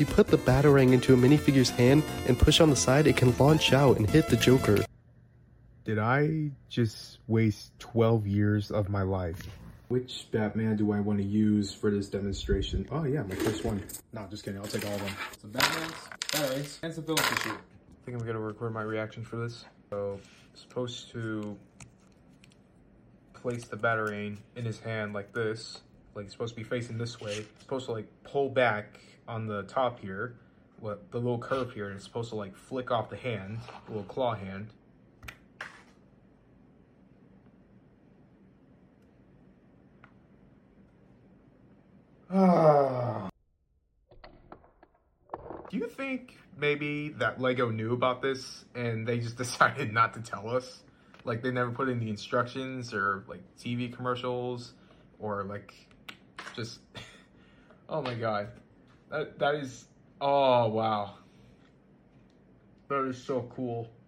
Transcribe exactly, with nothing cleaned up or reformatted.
you put the Batarang into a minifigure's hand and push on the side, it can launch out and hit the Joker. Did I just waste twelve years of my life? Which Batman do I want to use for this demonstration? Oh yeah, my first one. No, just kidding, I'll take all of them. Some Batmans, batteries, and some film tissue. I think I'm gonna record my reaction for this. So, I'm supposed to place the Batarang in his hand like this. Like, it's supposed to be facing this way. It's supposed to like pull back on the top here, what the little curve here, and it's supposed to like flick off the hand, the little claw hand. Ah. Do you think maybe that Lego knew about this and they just decided not to tell us? Like, they never put in the instructions or like T V commercials or like just, oh my God. That, that is, oh wow. That is so cool.